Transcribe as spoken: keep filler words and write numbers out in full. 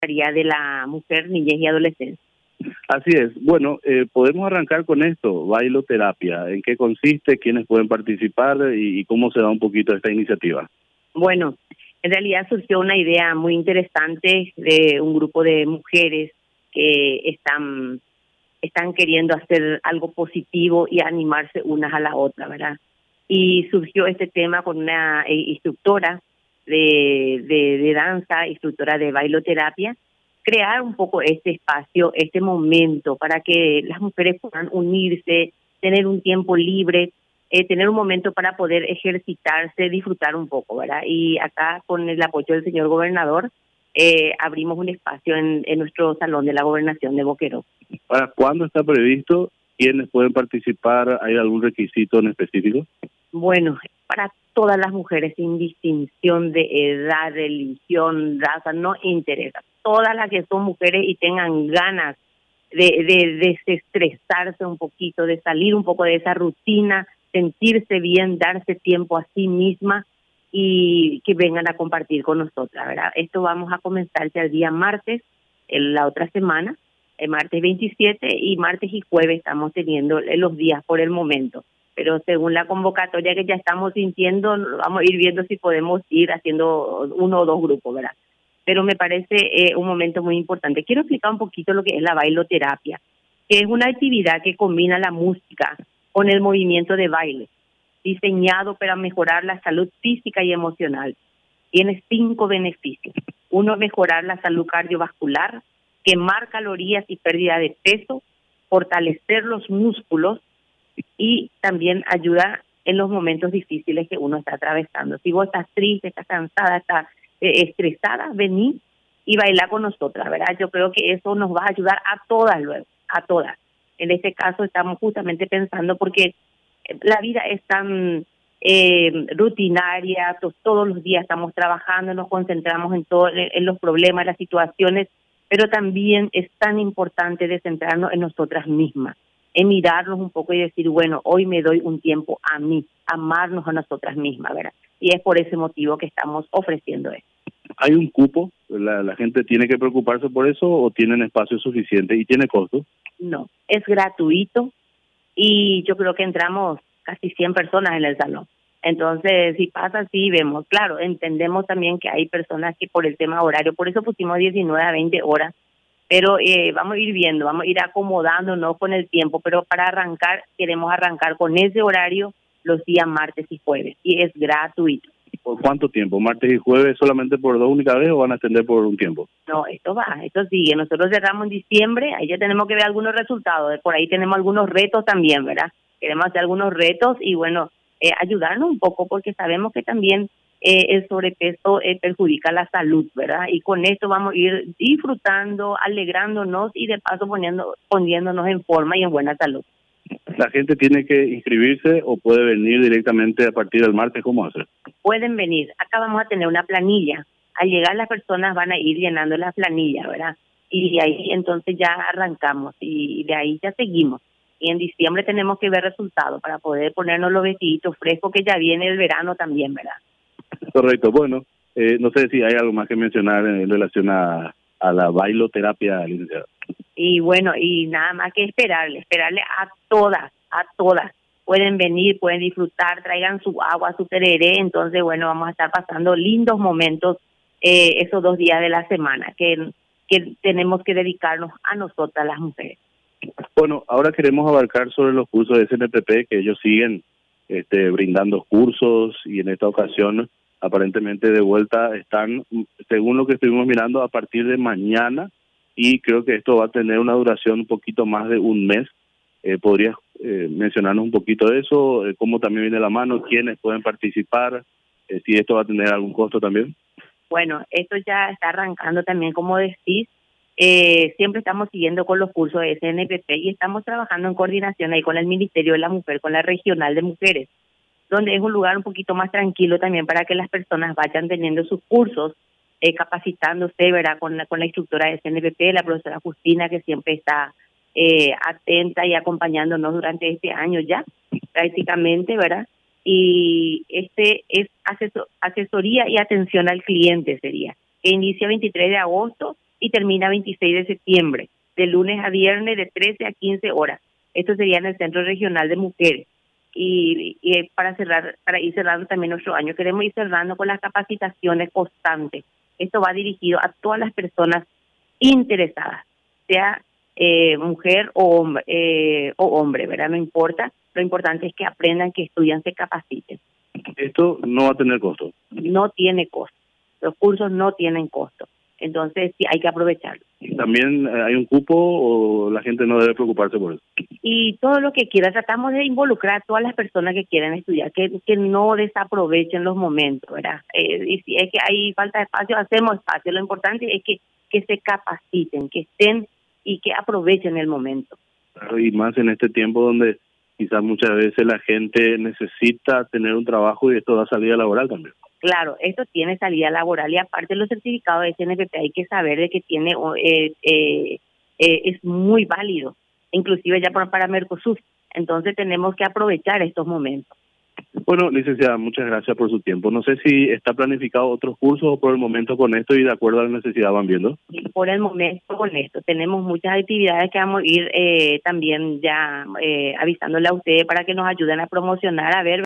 de la mujer, niñez y adolescencia. Así es. Bueno, eh, podemos arrancar con esto, bailoterapia. ¿En qué consiste? ¿Quiénes pueden participar? Y, y cómo se da un poquito esta iniciativa. Bueno, en realidad surgió una idea muy interesante de un grupo de mujeres que están, están queriendo hacer algo positivo y animarse unas a la otra, ¿verdad? Y surgió este tema con una eh, instructora de, de, de danza, instructora de bailoterapia, crear un poco este espacio, este momento para que las mujeres puedan unirse, tener un tiempo libre, eh, tener un momento para poder ejercitarse, disfrutar un poco, ¿verdad? Y acá con el apoyo del señor gobernador eh, abrimos un espacio en, en nuestro salón de la gobernación de Boquerón. ¿Para cuándo está previsto? ¿Quiénes pueden participar? ¿Hay algún requisito en específico? Bueno, para todas las mujeres, sin distinción de edad, religión, raza, no interesa. Todas las que son mujeres y tengan ganas de, de desestresarse un poquito, de salir un poco de esa rutina, sentirse bien, darse tiempo a sí misma y que vengan a compartir con nosotras, ¿verdad? Esto vamos a comenzar ya el día martes, el, la otra semana, el martes veintisiete, y martes y jueves estamos teniendo los días por el momento. Pero según la convocatoria que ya estamos sintiendo, vamos a ir viendo si podemos ir haciendo uno o dos grupos, ¿verdad? Pero me parece eh, un momento muy importante. Quiero explicar un poquito lo que es la bailoterapia, que es una actividad que combina la música con el movimiento de baile, diseñado para mejorar la salud física y emocional. Tiene cinco beneficios. Uno, mejorar la salud cardiovascular, quemar calorías y pérdida de peso, fortalecer los músculos, y también ayuda en los momentos difíciles que uno está atravesando. Si vos estás triste, estás cansada, estás eh, estresada, vení y baila con nosotras, ¿verdad? Yo creo que eso nos va a ayudar a todas luego, a todas. En este caso estamos justamente pensando porque la vida es tan eh, rutinaria, to- todos los días estamos trabajando, nos concentramos en, todo, en los problemas, las situaciones, pero también es tan importante de centrarnos en nosotras mismas, en mirarnos un poco y decir, bueno, hoy me doy un tiempo a mí, amarnos a nosotras mismas, ¿verdad? Y es por ese motivo que estamos ofreciendo esto. ¿Hay un cupo? ¿La, la gente tiene que preocuparse por eso o tienen espacio suficiente y tiene costo? No, es gratuito y yo creo que entramos casi cien personas en el salón. Entonces, si pasa así, vemos, claro, entendemos también que hay personas que por el tema horario, por eso pusimos diecinueve a veinte horas, pero eh, vamos a ir viendo, vamos a ir acomodándonos con el tiempo, pero para arrancar, queremos arrancar con ese horario los días martes y jueves, y es gratuito. ¿Por cuánto tiempo? ¿Martes y jueves solamente por dos únicas veces o van a extender por un tiempo? No, esto va, esto sigue. Nosotros cerramos en diciembre, ahí ya tenemos que ver algunos resultados, por ahí tenemos algunos retos también, ¿verdad? Queremos hacer algunos retos y bueno, eh, ayudarnos un poco porque sabemos que también eh, el sobrepeso eh, perjudica la salud, ¿verdad? Y con esto vamos a ir disfrutando, alegrándonos y de paso poniendo, poniéndonos en forma y en buena salud. ¿La gente tiene que inscribirse o puede venir directamente a partir del martes? ¿Cómo hacer? Pueden venir. Acá vamos a tener una planilla. Al llegar las personas van a ir llenando la planilla, ¿verdad? Y de ahí entonces ya arrancamos y de ahí ya seguimos. Y en diciembre tenemos que ver resultados para poder ponernos los vestiditos frescos que ya viene el verano también, ¿verdad? Correcto. Bueno, eh, no sé si hay algo más que mencionar en relación a, a la bailoterapia, licenciada. Y bueno, y nada más que esperarle, esperarle a todas, a todas. Pueden venir, pueden disfrutar, traigan su agua, su tereré, entonces bueno, vamos a estar pasando lindos momentos eh, esos dos días de la semana que, que tenemos que dedicarnos a nosotras las mujeres. Bueno, ahora queremos abarcar sobre los cursos de S N P P, que ellos siguen este, brindando cursos y en esta ocasión aparentemente de vuelta están, según lo que estuvimos mirando, a partir de mañana, y creo que esto va a tener una duración un poquito más de un mes. Eh, ¿Podrías eh, mencionarnos un poquito de eso? Eh, ¿Cómo también viene la mano? ¿Quiénes pueden participar? Eh, ¿Si esto va a tener algún costo también? Bueno, esto ya está arrancando también, como decís. Eh, siempre estamos siguiendo con los cursos de S N P P y estamos trabajando en coordinación ahí con el Ministerio de la Mujer, con la Regional de Mujeres, donde es un lugar un poquito más tranquilo también para que las personas vayan teniendo sus cursos, eh, capacitándose, ¿verdad? Con la, con la instructora de S N P P, la profesora Justina, que siempre está eh, atenta y acompañándonos durante este año ya, prácticamente, ¿verdad? Y este es asesor, asesoría y atención al cliente sería, que inicia veintitrés de agosto y termina veintiséis de septiembre, de lunes a viernes de trece a quince horas. Esto sería en el Centro Regional de Mujeres. Y, y para cerrar, para ir cerrando también nuestro año, queremos ir cerrando con las capacitaciones constantes. Esto va dirigido a todas las personas interesadas, sea eh, mujer o hombre, eh, o hombre, ¿verdad? No importa. Lo importante es que aprendan, que estudian, se capaciten. Esto no va a tener costo. No tiene costo. Los cursos no tienen costo. Entonces, sí, hay que aprovecharlo. ¿También eh, hay un cupo o la gente no debe preocuparse por eso? Y todo lo que quiera, tratamos de involucrar a todas las personas que quieren estudiar, que, que no desaprovechen los momentos, ¿verdad? Eh, y si es que hay falta de espacio, hacemos espacio. Lo importante es que, que se capaciten, que estén y que aprovechen el momento. Claro, y más en este tiempo donde quizás muchas veces la gente necesita tener un trabajo y esto da salida laboral también. Claro, esto tiene salida laboral y aparte los certificados de S N P P hay que saber de que tiene eh, eh, eh, es muy válido, inclusive ya para, para Mercosur. Entonces tenemos que aprovechar estos momentos. Bueno, licenciada, muchas gracias por su tiempo. No sé si está planificado otros cursos o por el momento con esto y de acuerdo a la necesidad van viendo. Y por el momento con esto tenemos muchas actividades que vamos a ir eh, también ya eh, avisándole a ustedes para que nos ayuden a promocionar, a ver